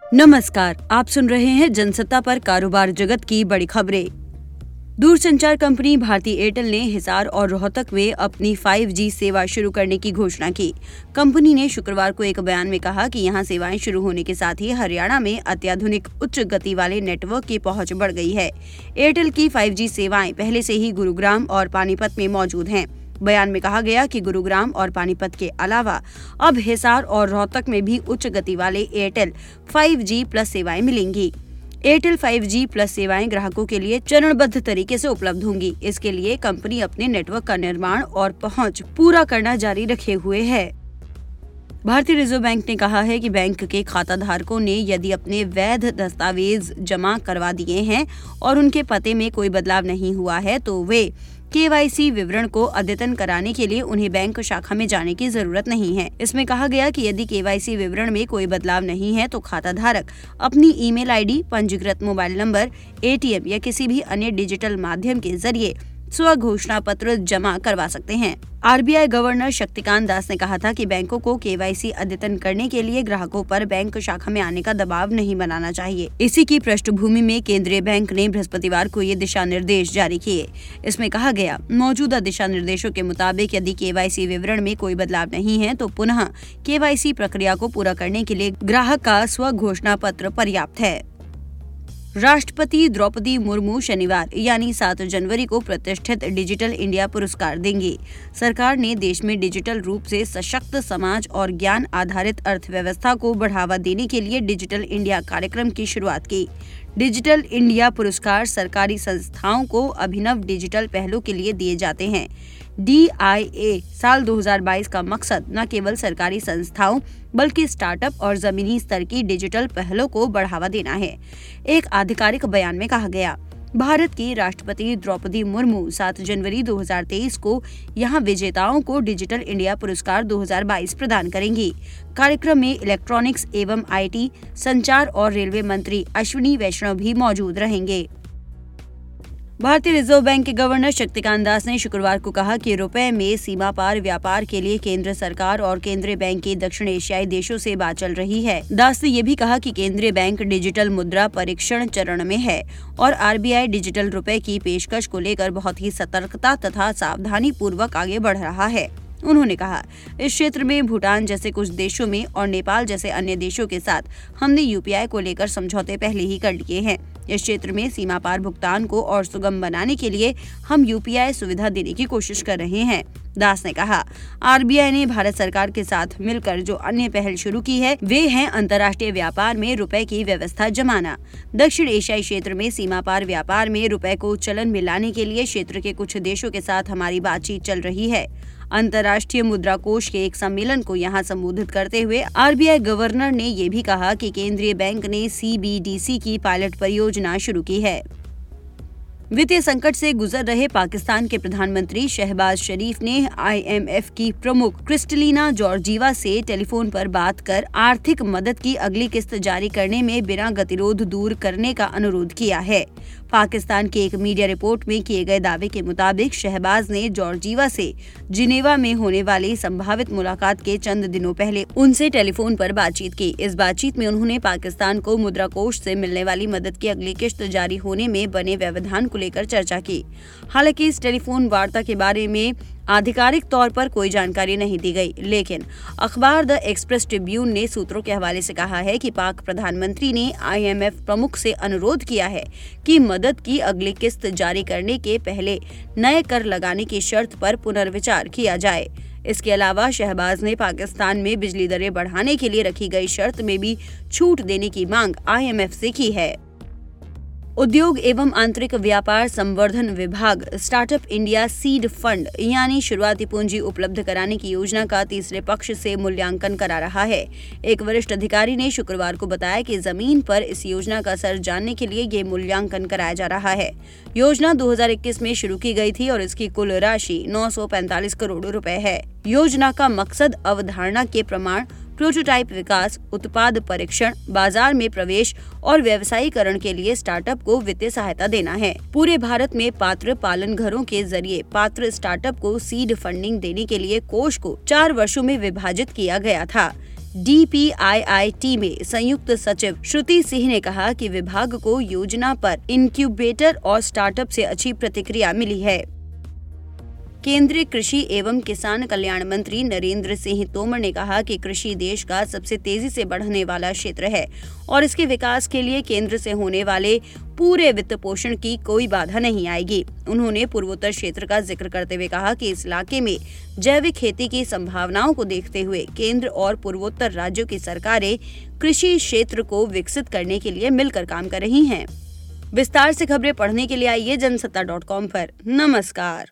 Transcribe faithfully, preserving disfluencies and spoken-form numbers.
नमस्कार, आप सुन रहे हैं जनसत्ता पर कारोबार जगत की बड़ी खबरें। दूरसंचार कंपनी भारती एयरटेल ने हिसार और रोहतक में अपनी फाइव जी सेवा शुरू करने की घोषणा की। कंपनी ने शुक्रवार को एक बयान में कहा कि यहां सेवाएं शुरू होने के साथ ही हरियाणा में अत्याधुनिक उच्च गति वाले नेटवर्क की पहुंच बढ़ गई है। एयरटेल की फाइव जी सेवाएं पहले से ही गुरुग्राम और पानीपत में मौजूद हैं। बयान में कहा गया कि गुरुग्राम और पानीपत के अलावा अब हिसार और रोहतक में भी उच्च गति वाले एयरटेल फाइव जी प्लस सेवाएं मिलेंगी। एयरटेल फाइव जी प्लस सेवाएं ग्राहकों के लिए चरणबद्ध तरीके से उपलब्ध होंगी। इसके लिए कंपनी अपने नेटवर्क का निर्माण और पहुंच पूरा करना जारी रखे हुए है। भारतीय रिजर्व बैंक ने कहा है कि बैंक के खाता धारकों ने यदि अपने वैध दस्तावेज जमा करवा दिए हैं और उनके पते में कोई बदलाव नहीं हुआ है तो वे के वाई सी विवरण को अद्यतन कराने के लिए उन्हें बैंक शाखा में जाने की जरूरत नहीं है। इसमें कहा गया कि यदि के वाई सी विवरण में कोई बदलाव नहीं है तो खाता धारक अपनी ईमेल आईडी, पंजीकृत mobile number, A T M या किसी भी अन्य डिजिटल माध्यम के जरिए स्व घोषणा पत्र जमा करवा सकते हैं। R B I governor Shaktikanta Das ने कहा था कि बैंकों को के वाई सी अद्यतन करने के लिए ग्राहकों पर बैंक शाखा में आने का दबाव नहीं बनाना चाहिए। इसी की पृष्ठभूमि में केंद्रीय बैंक ने बृहस्पतिवार को ये दिशा निर्देश जारी किए। इसमें कहा गया, मौजूदा दिशा निर्देशों के मुताबिक यदि के वाई सी विवरण में कोई बदलाव नहीं है तो पुनः के वाई सी प्रक्रिया को पूरा करने के लिए ग्राहक का स्व घोषणा पत्र पर्याप्त है। राष्ट्रपति द्रौपदी मुर्मू शनिवार यानी सात जनवरी को प्रतिष्ठित डिजिटल इंडिया पुरस्कार देंगी। सरकार ने देश में डिजिटल रूप से सशक्त समाज और ज्ञान आधारित अर्थव्यवस्था को बढ़ावा देने के लिए डिजिटल इंडिया कार्यक्रम की शुरुआत की। डिजिटल इंडिया पुरस्कार सरकारी संस्थाओं को अभिनव डिजिटल पहलों के लिए दिए जाते हैं। डी आई ए साल दो हज़ार बाईस का मकसद न केवल सरकारी संस्थाओं बल्कि स्टार्टअप और जमीनी स्तर की डिजिटल पहलों को बढ़ावा देना है। एक आधिकारिक बयान में कहा गया, भारत की राष्ट्रपति द्रौपदी मुर्मू सात जनवरी दो हज़ार तेईस को यहां विजेताओं को डिजिटल इंडिया पुरस्कार दो हज़ार बाईस प्रदान करेंगी। कार्यक्रम में इलेक्ट्रॉनिक्स एवं आई टी, संचार और रेलवे मंत्री अश्विनी वैष्णव भी मौजूद रहेंगे। भारतीय रिजर्व बैंक के गवर्नर शक्तिकांत दास ने शुक्रवार को कहा कि रुपए में सीमा पार व्यापार के लिए केंद्र सरकार और केंद्रीय बैंक के दक्षिण एशियाई देशों से बात चल रही है। दास ने ये भी कहा कि केंद्रीय बैंक डिजिटल मुद्रा परीक्षण चरण में है और आर बी आई डिजिटल रुपए की पेशकश को लेकर बहुत ही सतर्कता तथा सावधानी पूर्वक आगे बढ़ रहा है। उन्होंने कहा, इस क्षेत्र में भूटान जैसे कुछ देशों में और नेपाल जैसे अन्य देशों के साथ हमने यू पी आई को लेकर समझौते पहले ही कर लिए हैं। इस क्षेत्र में सीमा पार भुगतान को और सुगम बनाने के लिए हम यू पी आई सुविधा देने की कोशिश कर रहे हैं। दास ने कहा, आर बी आई ने भारत सरकार के साथ मिलकर जो अन्य पहल शुरू की है वे हैं अंतर्राष्ट्रीय व्यापार में रुपए की व्यवस्था जमाना। दक्षिण एशियाई क्षेत्र में सीमा पार व्यापार में रुपए को चलन में लाने के लिए क्षेत्र के कुछ देशों के साथ हमारी बातचीत चल रही है। अंतर्राष्ट्रीय मुद्रा कोष के एक सम्मेलन को यहां संबोधित करते हुए आर बी आई गवर्नर ने ये भी कहा कि केंद्रीय बैंक ने सी बी डी सी की पायलट परियोजना शुरू की है। वित्तीय संकट से गुजर रहे पाकिस्तान के प्रधानमंत्री शहबाज शरीफ ने आई एम एफ की प्रमुख क्रिस्टलिना जॉर्जीवा से टेलीफोन पर बात कर आर्थिक मदद की अगली किस्त जारी करने में बिना गतिरोध दूर करने का अनुरोध किया है। पाकिस्तान की एक मीडिया रिपोर्ट में किए गए दावे के मुताबिक शहबाज ने जॉर्जीवा से जिनेवा में होने वाली संभावित मुलाकात के चंद दिनों पहले उनसे टेलीफोन पर बातचीत की। इस बातचीत में उन्होंने पाकिस्तान को मुद्रा कोष से मिलने वाली मदद की अगली किस्त जारी होने में बने व्यवधान को लेकर चर्चा की। हालांकि इस टेलीफोन वार्ता के बारे में आधिकारिक तौर पर कोई जानकारी नहीं दी गई, लेकिन अखबार द एक्सप्रेस ट्रिब्यून ने सूत्रों के हवाले से कहा है कि पाक प्रधानमंत्री ने आई एम एफ प्रमुख से अनुरोध किया है कि मदद की अगली किस्त जारी करने के पहले नए कर लगाने की शर्त पर पुनर्विचार किया जाए। इसके अलावा शहबाज ने पाकिस्तान में बिजली दरें बढ़ाने के लिए रखी गई शर्त में भी छूट देने की मांग आई एम एफ से की है। उद्योग एवं आंतरिक व्यापार संवर्धन विभाग स्टार्टअप इंडिया सीड फंड यानी शुरुआती पूंजी उपलब्ध कराने की योजना का तीसरे पक्ष से मूल्यांकन करा रहा है। एक वरिष्ठ अधिकारी ने शुक्रवार को बताया कि जमीन पर इस योजना का असर जानने के लिए ये मूल्यांकन कराया जा रहा है। योजना दो हज़ार इक्कीस में शुरू की गई थी और इसकी कुल राशि नौ सौ पैंतालीस करोड़ रुपए है। योजना का मकसद अवधारणा के प्रमाण, प्रोटोटाइप विकास, उत्पाद परीक्षण, बाजार में प्रवेश और व्यवसायीकरण के लिए स्टार्टअप को वित्तीय सहायता देना है। पूरे भारत में पात्र पालन घरों के जरिए पात्र स्टार्टअप को सीड फंडिंग देने के लिए कोष को चार वर्षों में विभाजित किया गया था। D P I I T में संयुक्त सचिव श्रुति सिंह ने कहा कि विभाग को योजना पर इनक्यूबेटर और स्टार्टअप से अच्छी प्रतिक्रिया मिली है। केंद्रीय कृषि एवं किसान कल्याण मंत्री नरेंद्र सिंह तोमर ने कहा कि कृषि देश का सबसे तेजी से बढ़ने वाला क्षेत्र है और इसके विकास के लिए केंद्र से होने वाले पूरे वित्त पोषण की कोई बाधा नहीं आएगी। उन्होंने पूर्वोत्तर क्षेत्र का जिक्र करते हुए कहा कि इस इलाके में जैविक खेती की संभावनाओं को देखते हुए केंद्र और पूर्वोत्तर राज्यों की सरकारें कृषि क्षेत्र को विकसित करने के लिए मिलकर काम कर रही हैं। विस्तार से खबरें पढ़ने के लिए आइए जनसत्ता डॉट कॉम पर। नमस्कार।